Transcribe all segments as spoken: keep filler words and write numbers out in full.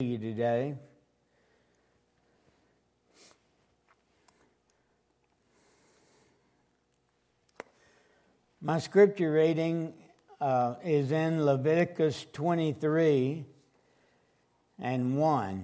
you today. My scripture reading uh, is in Leviticus twenty-three and one,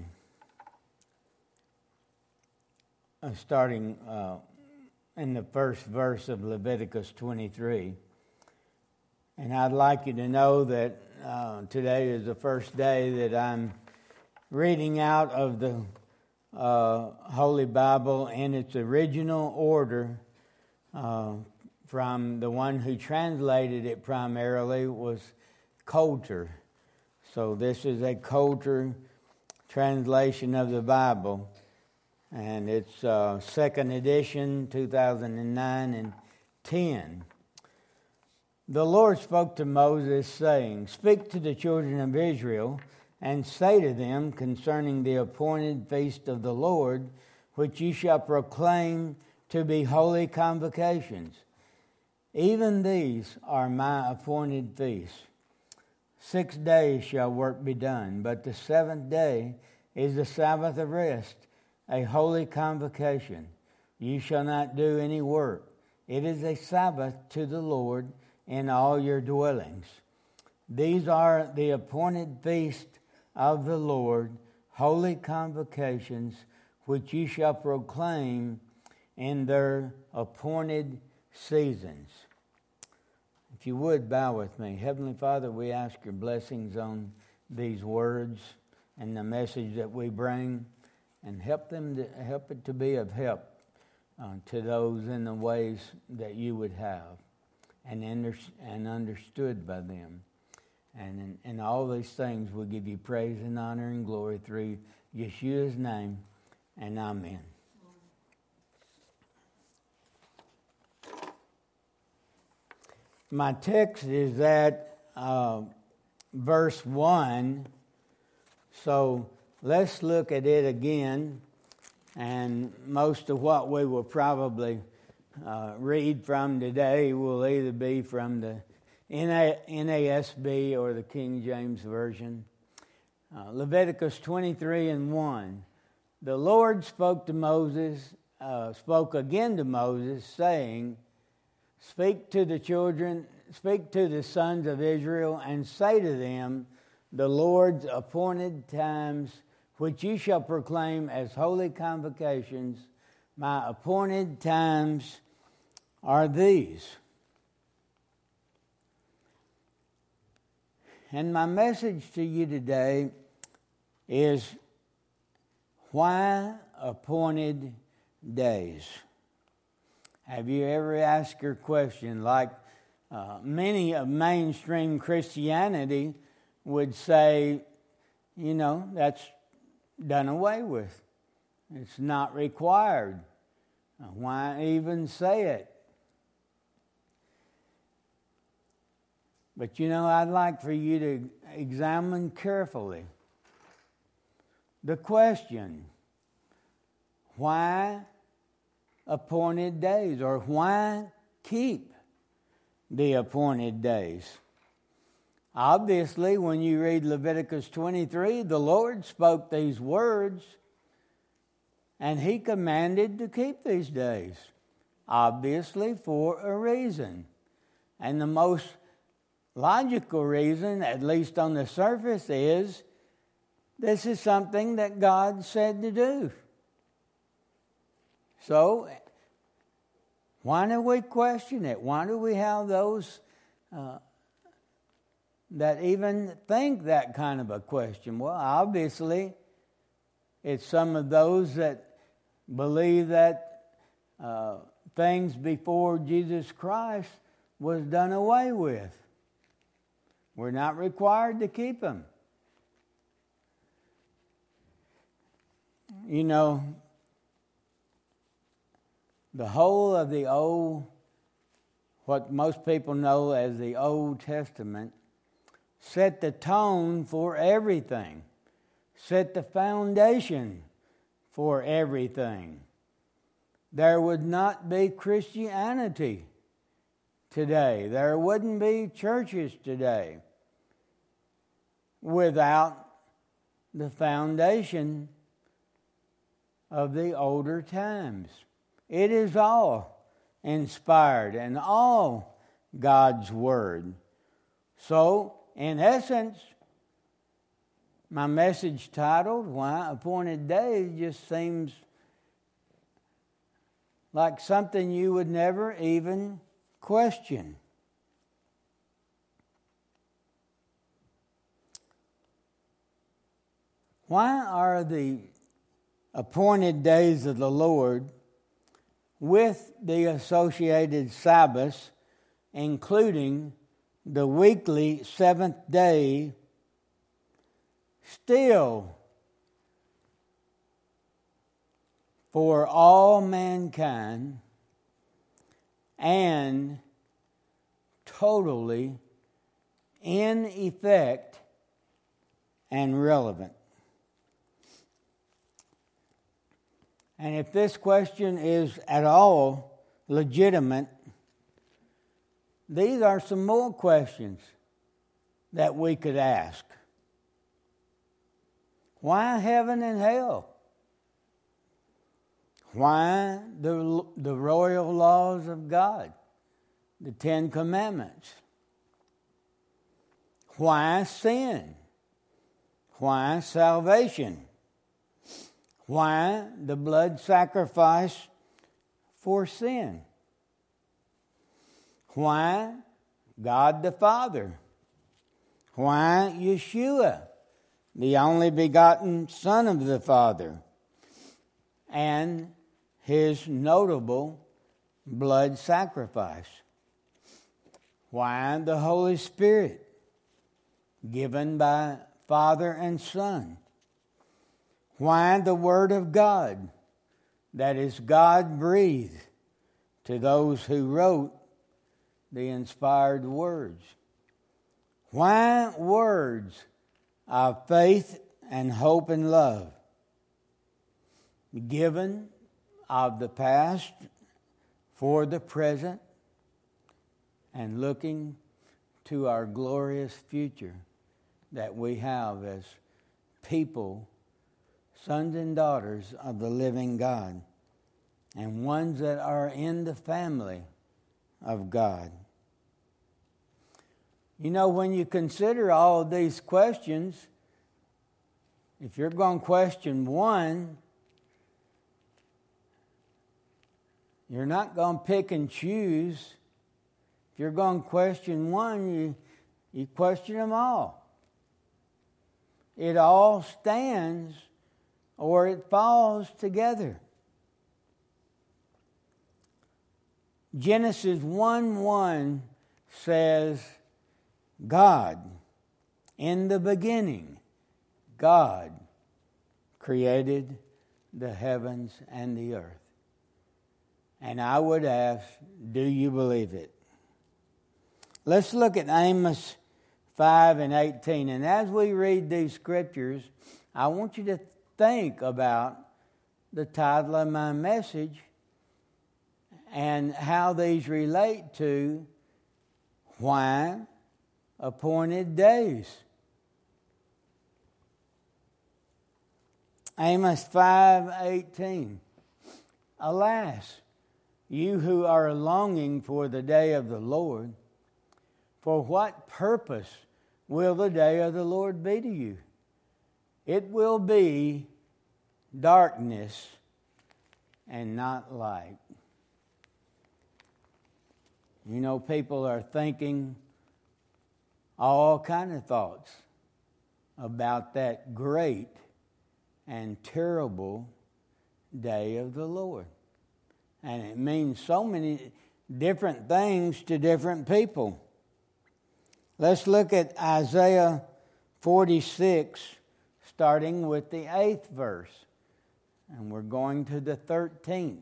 uh, starting uh, in the first verse of Leviticus twenty-three. And I'd like you to know that uh, today is the first day that I'm reading out of the uh, Holy Bible in its original order. Uh, from the one who translated it primarily was Coulter. So this is a Coulter translation of the Bible, and it's uh, second edition, two thousand nine and ten. The Lord spoke to Moses, saying, "Speak to the children of Israel, and say to them concerning the appointed feast of the Lord, which ye shall proclaim to be holy convocations. Even these are my appointed feasts. Six days shall work be done, but the seventh day is the Sabbath of rest, a holy convocation. You shall not do any work. It is a Sabbath to the Lord in all your dwellings. These are the appointed feast of the Lord, holy convocations, which you shall proclaim in their appointed seasons." If you would, bow with me. Heavenly Father, we ask your blessings on these words and the message that we bring, and help them to help it to be of help uh, to those in the ways that you would have, and under, and understood by them. And in, in all these things, we give you praise and honor and glory through Yeshua's name, and amen. My text is at uh, verse one, so let's look at it again, and most of what we will probably uh, read from today will either be from the N A S B or the King James Version. Uh, Leviticus twenty-three and one. The Lord spoke to Moses, uh, spoke again to Moses, saying, Speak to the children, speak to the sons of Israel, and say to them, the Lord's appointed times, which you shall proclaim as holy convocations, my appointed times are these. And my message to you today is, why appointed days? Have you ever asked your question, like uh, many of mainstream Christianity would say, you know, that's done away with. It's not required. Why even say it? But you know, I'd like for you to examine carefully the question, why appointed days, or why keep the appointed days? Obviously, when you read Leviticus twenty-three, the Lord spoke these words, and He commanded to keep these days, obviously for a reason. And the most logical reason, at least on the surface, is this is something that God said to do. So, why do we question it? Why do we have those uh, that even think that kind of a question? Well, obviously, it's some of those that believe that uh, things before Jesus Christ was done away with. We're not required to keep them. You know, the whole of the Old, what most people know as the Old Testament, set the tone for everything, set the foundation for everything. There would not be Christianity today. There wouldn't be churches today without the foundation of the older times. It is all inspired and all God's Word. So, in essence, my message titled, Why Appointed Days, just seems like something you would never even question. Why are the appointed days of the Lord with the associated Sabbaths, including the weekly seventh day, still for all mankind and totally in effect and relevant? And if this question is at all legitimate, these are some more questions that we could ask. Why heaven and hell? Why the, the royal laws of God, the Ten Commandments? Why sin? Why salvation? Why the blood sacrifice for sin? Why God the Father? Why Yeshua, the only begotten Son of the Father, and His notable blood sacrifice? Why the Holy Spirit, given by Father and Son? Why the Word of God, that is God-breathed to those who wrote the inspired words? Why words of faith and hope and love, given of the past for the present and looking to our glorious future that we have as people, sons and daughters of the living God, and ones that are in the family of God? You know, when you consider all of these questions, if you're going to question one, you're not going to pick and choose. If you're going to question one, you, you question them all. It all stands or it falls together. Genesis one one says, God, in the beginning, God created the heavens and the earth. And I would ask, do you believe it? Let's look at Amos five and eighteen. And as we read these scriptures, I want you to think about the title of my message and how these relate to why appointed days. Amos five eighteen. Alas, you who are longing for the day of the Lord, for what purpose will the day of the Lord be to you? It will be darkness and not light. You know, people are thinking all kind of thoughts about that great and terrible day of the Lord. And it means so many different things to different people. Let's look at Isaiah forty-six, starting with the eighth verse. And we're going to the thirteenth.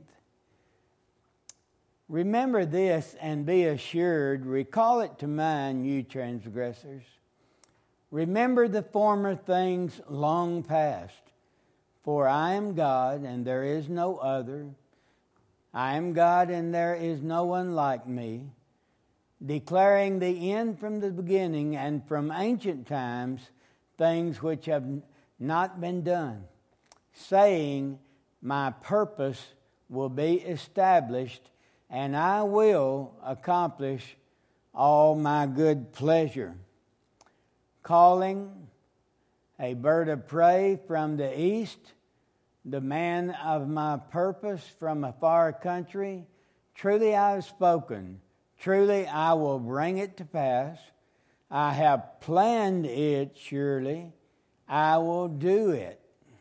Remember this and be assured, recall it to mind, you transgressors. Remember the former things long past. For I am God, and there is no other. I am God, and there is no one like me, declaring the end from the beginning, and from ancient times things which have not been done, saying, my purpose will be established, and I will accomplish all my good pleasure. Calling a bird of prey from the east, the man of my purpose from a far country, truly I have spoken, truly I will bring it to pass. I have planned it, surely I will do it.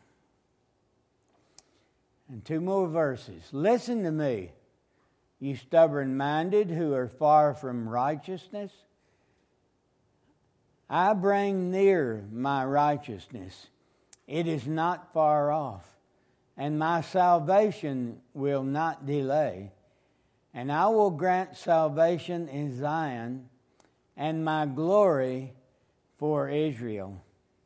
And two more verses. Listen to me, you stubborn-minded who are far from righteousness. I bring near my righteousness. It is not far off, and my salvation will not delay. And I will grant salvation in Zion, and my glory for Israel.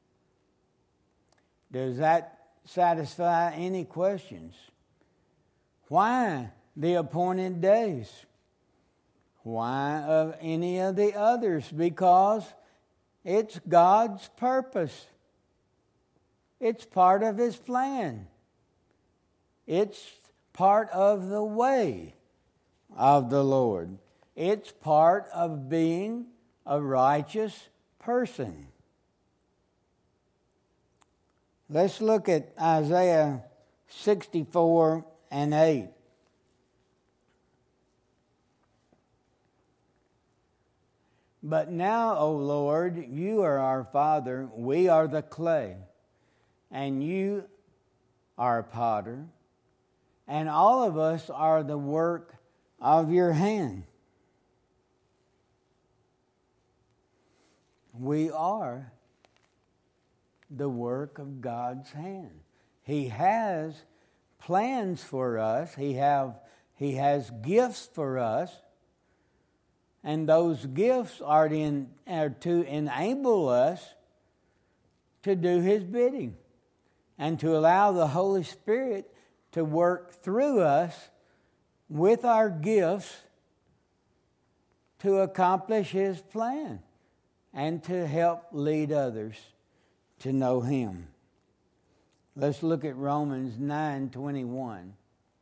Does that satisfy any questions? Why the appointed days? Why of any of the others? Because it's God's purpose. It's part of His plan. It's part of the way of the Lord. It's part of being a righteous person. Let's look at Isaiah sixty-four and eight. But now, O Lord, you are our Father, we are the clay, and you are potter, and all of us are the work of your hand. We are the work of God's hand. He has plans for us. He have He has gifts for us. And those gifts are to, in, are to enable us to do His bidding and to allow the Holy Spirit to work through us with our gifts to accomplish His plan and to help lead others to know Him. Let's look at Romans nine twenty-one.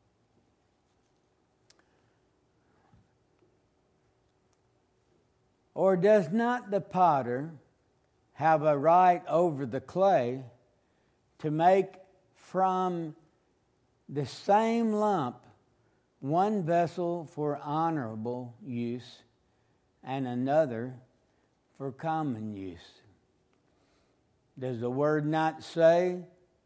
Or does not the potter have a right over the clay to make from the same lump one vessel for honorable use and another for common use? Does the word not say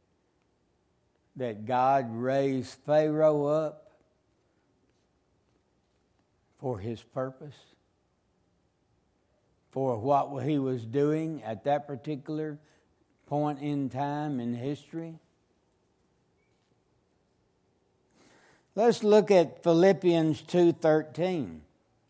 that God raised Pharaoh up for His purpose? For what he was doing at that particular point in time in history? Let's look at Philippians two thirteen.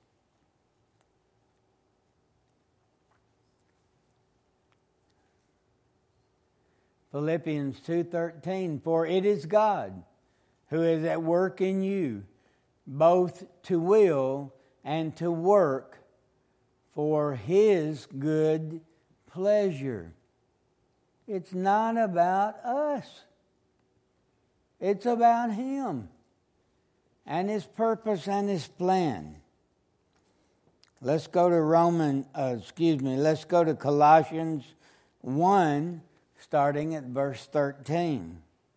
Philippians two thirteen, for it is God who is at work in you, both to will and to work for His good pleasure. It's not about us. It's about Him and His purpose and His plan. Let's go to Roman, uh, excuse me, let's go to Colossians one, starting at verse thirteen.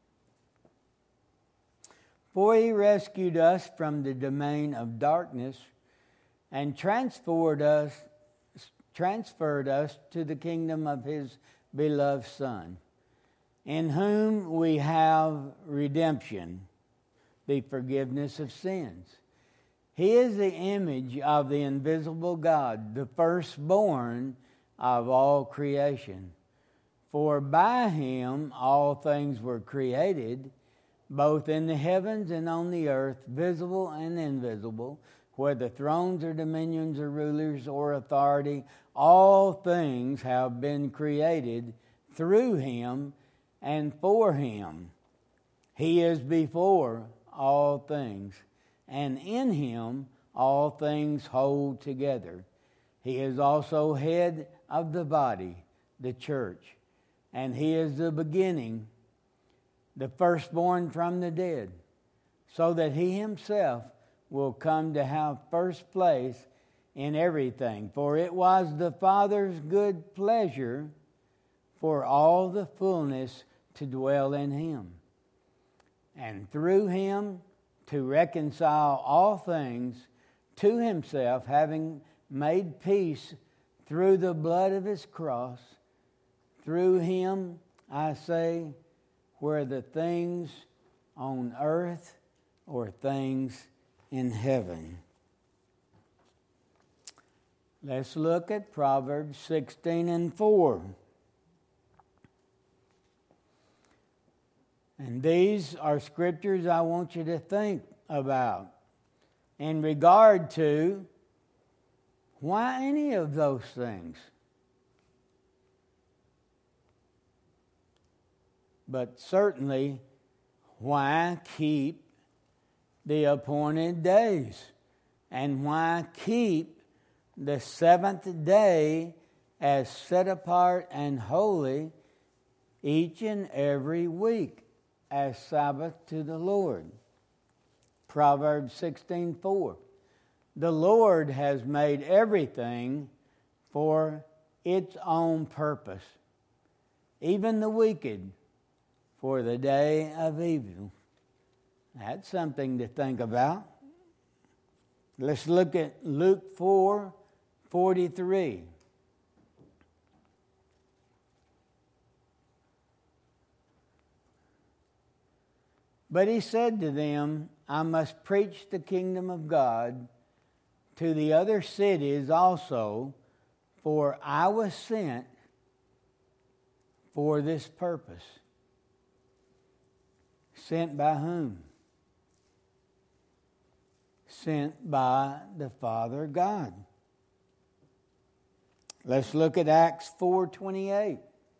For He rescued us from the domain of darkness and transferred us, transferred us to the kingdom of His beloved Son, in whom we have redemption, the forgiveness of sins. He is the image of the invisible God, the firstborn of all creation. For by Him all things were created, both in the heavens and on the earth, visible and invisible, whether thrones or dominions or rulers or authority, all things have been created through Him and for Him. He is before all things, and in Him all things hold together. He is also head of the body, the church, and he is the beginning, the firstborn from the dead, so that he himself will come to have first place in everything. For it was the Father's good pleasure for all the fullness to dwell in him, and through him to reconcile all things to himself, having made peace through the blood of his cross. Through him, I say, where the things on earth or things in heaven. Let's look at Proverbs sixteen and four. And these are scriptures I want you to think about in regard to why any of those things. But certainly, why keep the appointed days? And why keep the seventh day as set apart and holy each and every week as Sabbath to the Lord? Proverbs sixteen four. The Lord has made everything for its own purpose, even the wicked for the day of evil. That's something to think about. Let's look at Luke four forty-three. But he said to them, I must preach the kingdom of God to the other cities also, for I was sent for this purpose. Sent by whom? Sent by the Father God. Let's look at Acts four twenty-eight.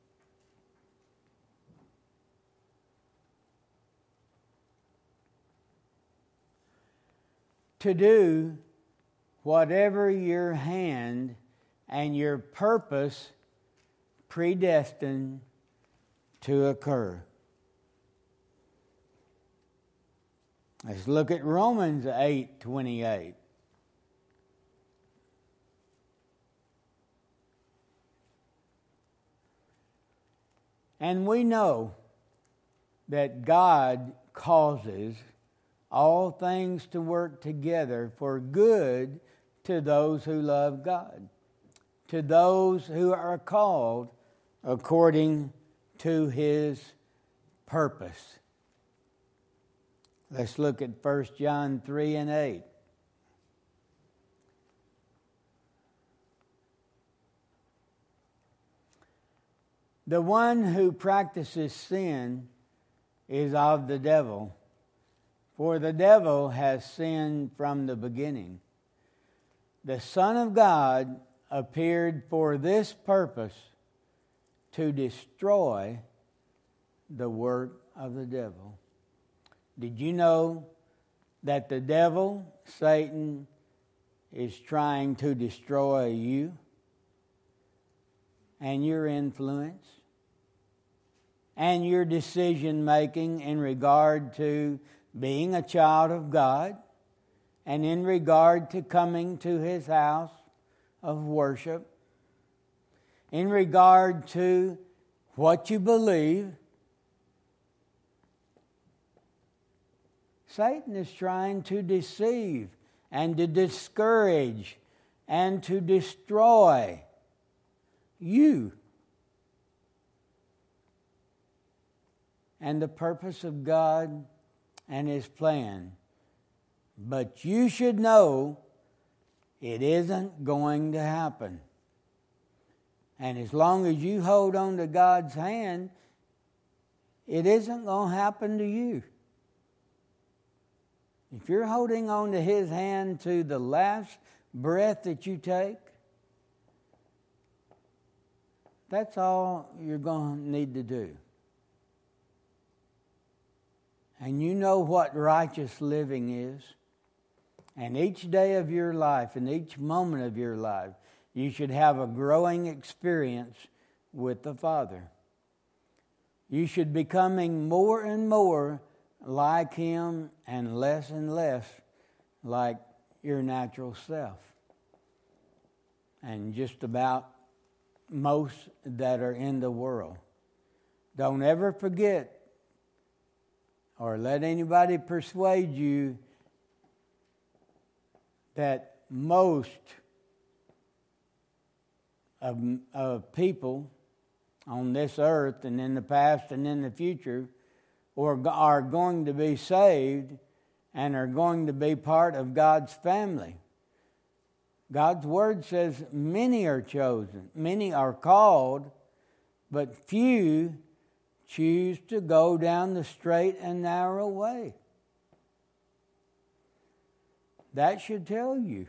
To do whatever your hand and your purpose predestined to occur. Let's look at Romans eight twenty-eight. And we know that God causes all things to work together for good to those who love God, to those who are called according to his purpose. Let's look at First John three and eight. The one who practices sin is of the devil, for the devil has sinned from the beginning. The Son of God appeared for this purpose, to destroy the work of the devil. Did you know that the devil, Satan, is trying to destroy you and your influence and your decision making in regard to being a child of God and in regard to coming to his house of worship, in regard to what you believe? Satan is trying to deceive and to discourage and to destroy you. And the purpose of God and his plan. But you should know it isn't going to happen. And as long as you hold on to God's hand, it isn't going to happen to you. If you're holding on to his hand to the last breath that you take, that's all you're going to need to do. And you know what righteous living is. And each day of your life and each moment of your life, you should have a growing experience with the Father. You should be becoming more and more like Him and less and less like your natural self. And just about most that are in the world. Don't ever forget or let anybody persuade you that most of, of people on this earth and in the past and in the future or are going to be saved and are going to be part of God's family. God's Word says many are chosen, many are called, but few choose to go down the straight and narrow way. That should tell you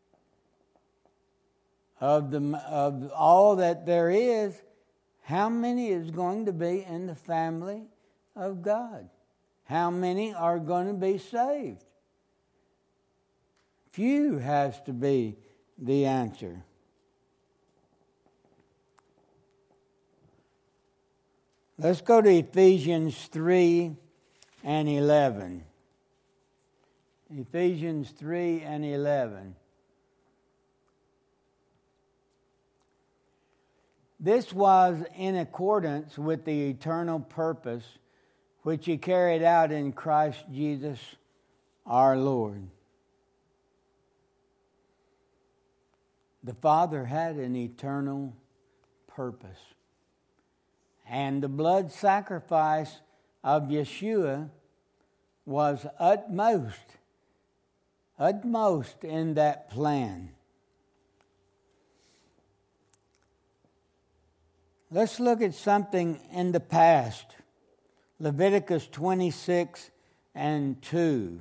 of the of all that there is, how many is going to be in the family of God? How many are going to be saved? Few has to be the answer. Let's go to Ephesians three and eleven. Ephesians three and eleven. This was in accordance with the eternal purpose which He carried out in Christ Jesus our Lord. The Father had an eternal purpose. And the blood sacrifice of Yeshua was utmost, utmost in that plan. Let's look at something in the past. Leviticus twenty-six and two.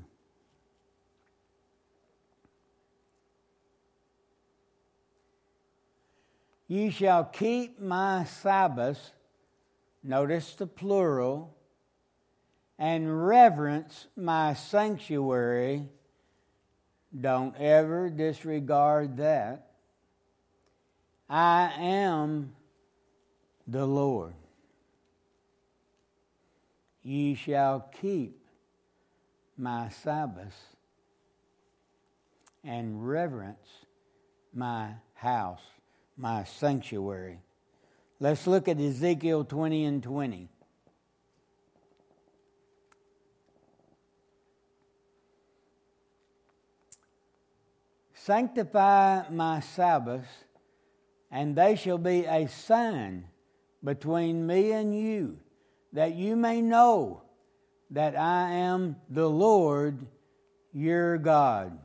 Ye shall keep my Sabbaths, notice the plural, and reverence my sanctuary. Don't ever disregard that. I am the Lord. Ye shall keep my Sabbaths and reverence my house, my sanctuary. Let's look at Ezekiel twenty and twenty. Sanctify my Sabbaths, and they shall be a sign between me and you, that you may know that I am the Lord your God.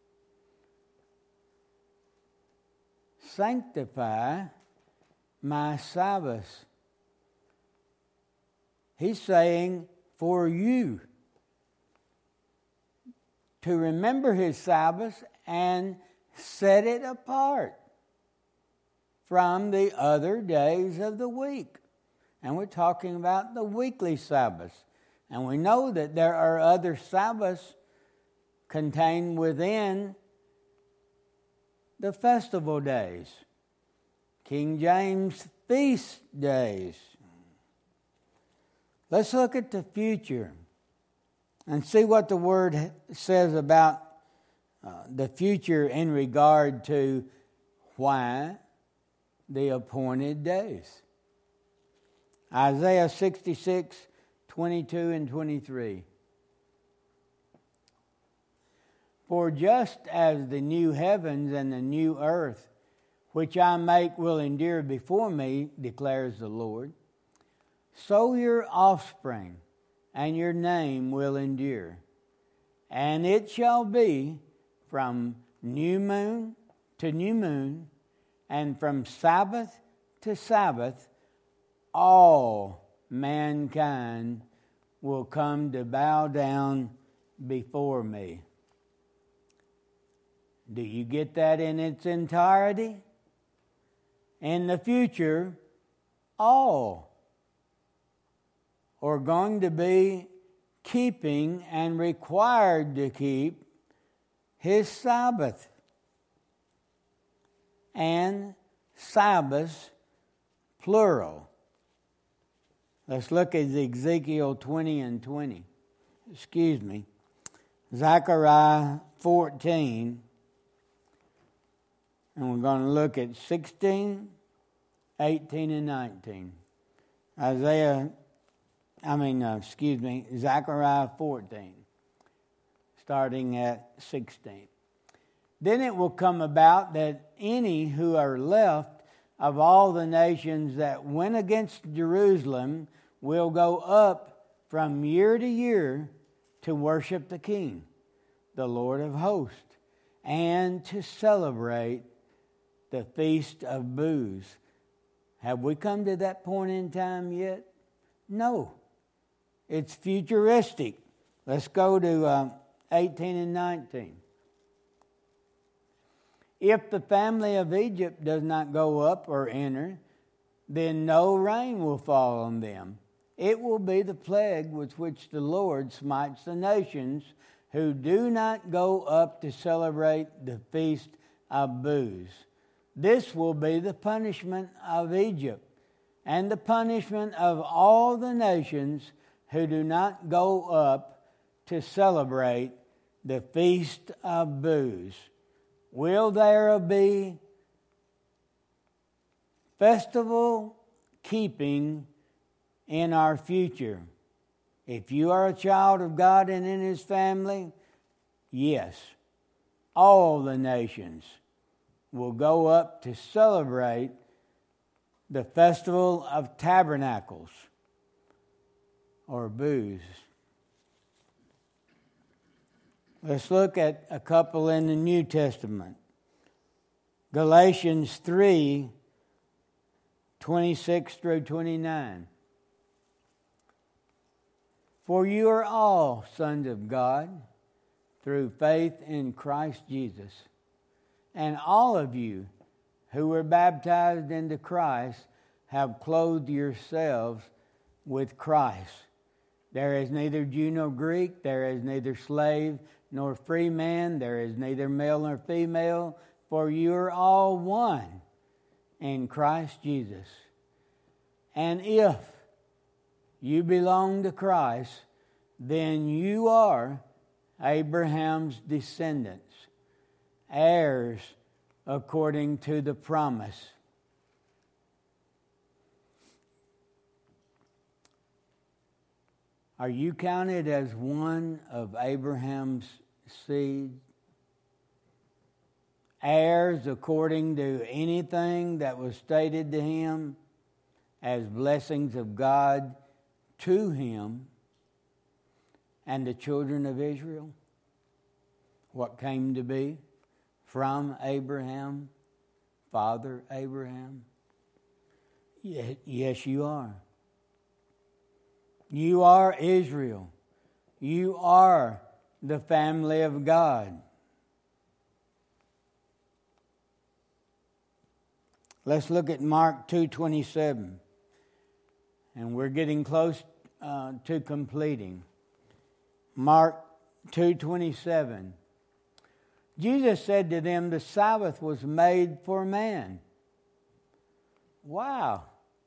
Sanctify my Sabbaths. He's saying for you to remember His Sabbath and set it apart from the other days of the week. And we're talking about the weekly Sabbaths. And we know that there are other Sabbaths contained within the festival days, King James feast days. Let's look at the future and see what the Word says about uh, the future in regard to why the appointed days. Isaiah sixty-six, twenty-two and twenty-three. For just as the new heavens and the new earth, which I make, will endure before me, declares the Lord, so your offspring and your name will endure. And it shall be from new moon to new moon, and from Sabbath to Sabbath, all mankind will come to bow down before me. Do you get that in its entirety? In the future, all are going to be keeping and required to keep His Sabbath. And Sabbaths, plural. Let's look at Ezekiel twenty and twenty. Excuse me. Zechariah fourteen. And we're going to look at sixteen, eighteen, and nineteen. Isaiah, I mean, uh, excuse me, Zechariah fourteen, starting at sixteen. Then it will come about that any who are left of all the nations that went against Jerusalem will go up from year to year to worship the King, the Lord of hosts, and to celebrate the Feast of Booths. Have we come to that point in time yet? No. It's futuristic. Let's go to um, eighteen and nineteen. If the family of Egypt does not go up or enter, then no rain will fall on them. It will be the plague with which the Lord smites the nations who do not go up to celebrate the Feast of Booths. This will be the punishment of Egypt and the punishment of all the nations who do not go up to celebrate the Feast of Booths. Will there be festival keeping in our future? If you are a child of God and in His family, yes, all the nations will go up to celebrate the Festival of Tabernacles, or Booths. Let's look at a couple in the New Testament. Galatians three, twenty-six through twenty-nine. For you are all sons of God through faith in Christ Jesus. And all of you who were baptized into Christ have clothed yourselves with Christ. There is neither Jew nor Greek, there is neither slave nor free man, there is neither male nor female, for you are all one in Christ Jesus. And if you belong to Christ, then you are Abraham's descendants, heirs according to the promise. Are you counted as one of Abraham's seed? Heirs according to anything that was stated to him as blessings of God to him and the children of Israel? What came to be from Abraham, Father Abraham? Yes, you are. You are Israel. You are the family of God. Let's look at Mark two twenty-seven. And we're getting close uh, to completing. Mark two twenty-seven. Jesus said to them, the Sabbath was made for man. Wow.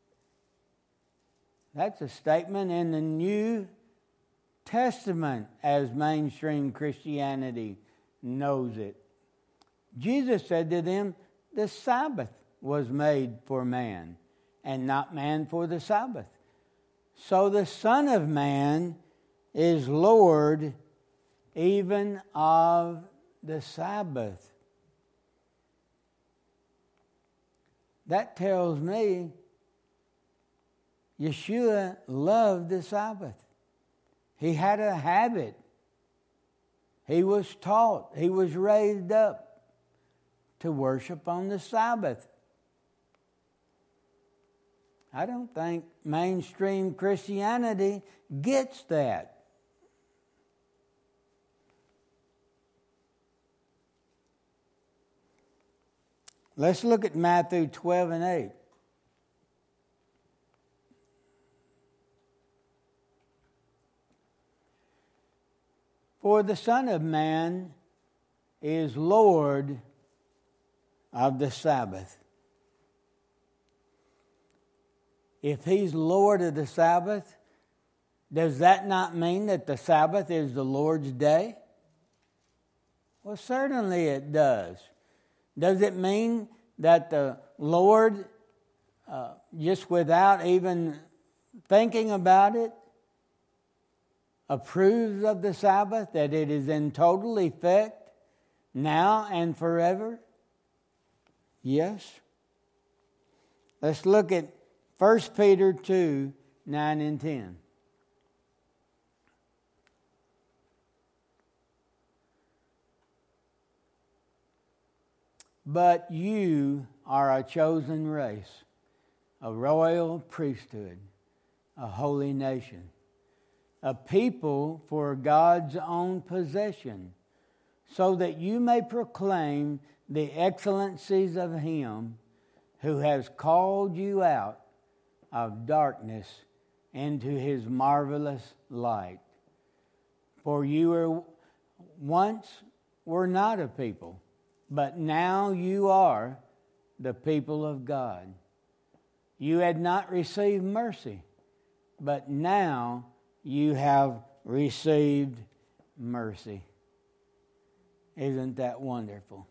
That's a statement in the New Testament as mainstream Christianity knows it. Jesus said to them, the Sabbath was made for man, and not man for the Sabbath. So the Son of Man is Lord even of the Sabbath. That tells me Yeshua loved the Sabbath. He had a habit. He was taught, he was raised up to worship on the Sabbath. I don't think mainstream Christianity gets that. Let's look at Matthew twelve and eight. For the Son of Man is Lord of the Sabbath. if He's Lord of the Sabbath, does that not mean that the Sabbath is the Lord's day? Well, certainly it does. Does it mean that the Lord, uh, just without even thinking about it, approves of the Sabbath, that it is in total effect now and forever? Yes. Let's look at First Peter two, nine and ten. But you are a chosen race, a royal priesthood, a holy nation, a people for God's own possession, so that you may proclaim the excellencies of Him who has called you out of darkness into His marvelous light. For you were once were not a people, but now you are the people of God. You had not received mercy, but now you have received mercy. Isn't that wonderful?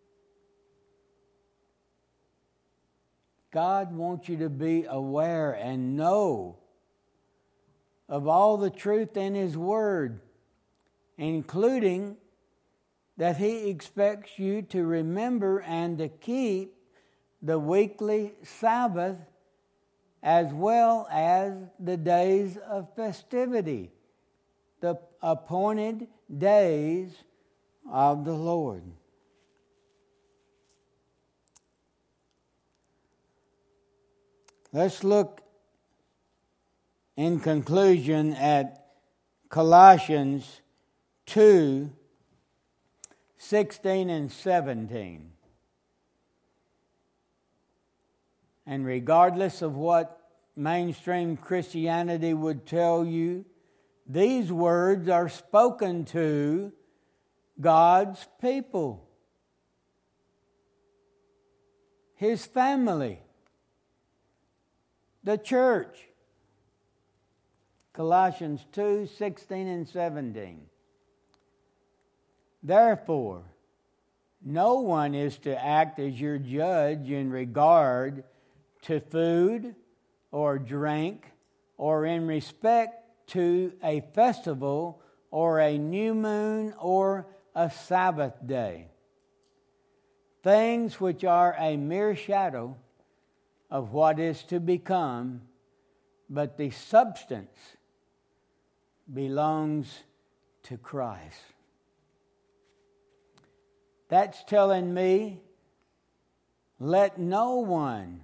God wants you to be aware and know of all the truth in His Word, including that He expects you to remember and to keep the weekly Sabbath as well as the days of festivity, the appointed days of the Lord. Let's look in conclusion at Colossians two, sixteen and seventeen. And regardless of what mainstream Christianity would tell you, these words are spoken to God's people, His family, the church. Colossians two, sixteen and seventeen. Therefore, no one is to act as your judge in regard to food or drink, or in respect to a festival or a new moon or a Sabbath day, things which are a mere shadow of what is to become, but the substance belongs to Christ. That's telling me, let no one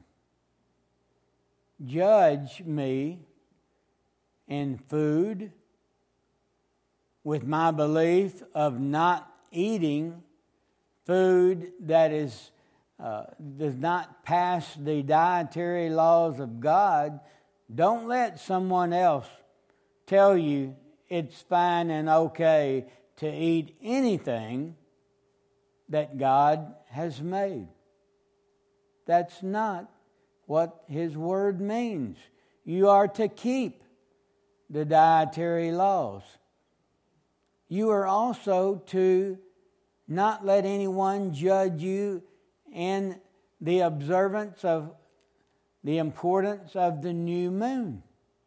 judge me in food with my belief of not eating food that is uh, does not pass the dietary laws of God. Don't let someone else tell you it's fine and okay to eat anything that God has made. That's not what His Word means. You are to keep the dietary laws. You are also to not let anyone judge you in the observance of the importance of the new moon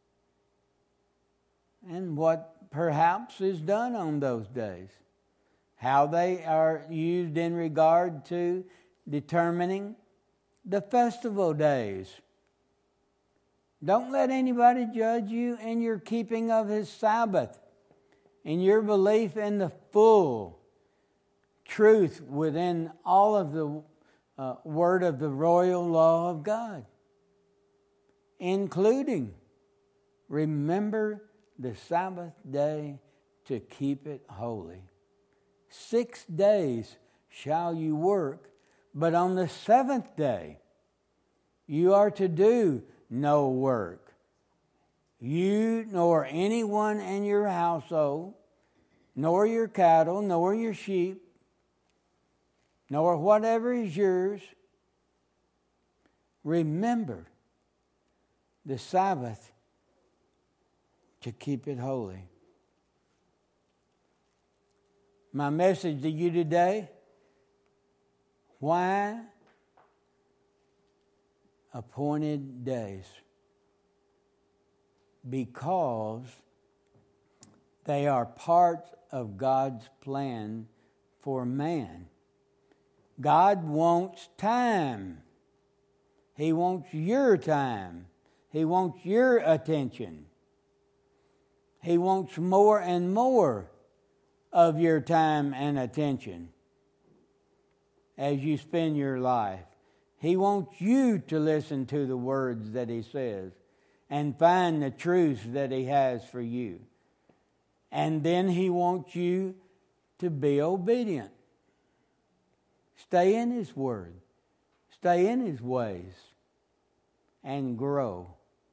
and what perhaps is done on those days, how they are used in regard to determining the festival days. Don't let anybody judge you in your keeping of His Sabbath, in your belief in the full truth within all of the uh, word of the royal law of God, including remember the Sabbath day to keep it holy. Six days shall you work, but on the seventh day you are to do no work. You nor anyone in your household, nor your cattle, nor your sheep, nor whatever is yours. Remember the Sabbath to keep it holy. My message to you today, why appointed days? Because they are part of God's plan for man. God wants time. He wants your time. He wants your attention. He wants more and more of your time and attention as you spend your life. He wants you to listen to the words that He says and find the truths that He has for you. And then He wants you to be obedient. Stay in His Word. Stay in His ways. And grow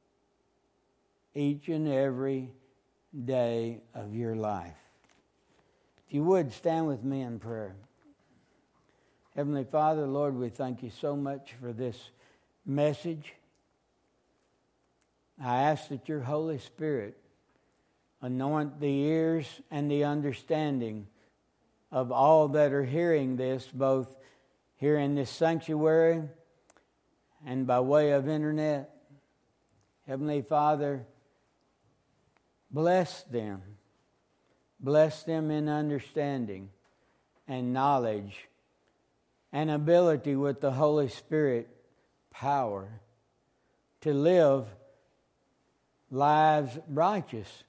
each and every day of your life. If you would, stand with me in prayer. Heavenly Father, Lord, we thank you so much for this message. I ask that your Holy Spirit anoint the ears and the understanding of all that are hearing this, both here in this sanctuary and by way of internet. Heavenly Father, bless them. Bless them in understanding and knowledge and ability with the Holy Spirit power to live lives righteous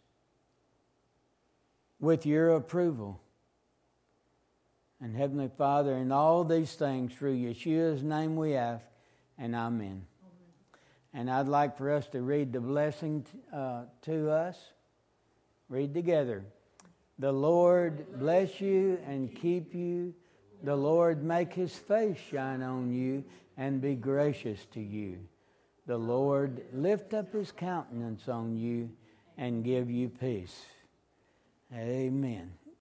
with your approval. And Heavenly Father, in all these things through Yeshua's name we ask, and amen. Amen. And I'd like for us to read the blessing uh, to us. Read together. The Lord bless you and keep you. The Lord make His face shine on you and be gracious to you. The Lord lift up His countenance on you and give you peace. Amen.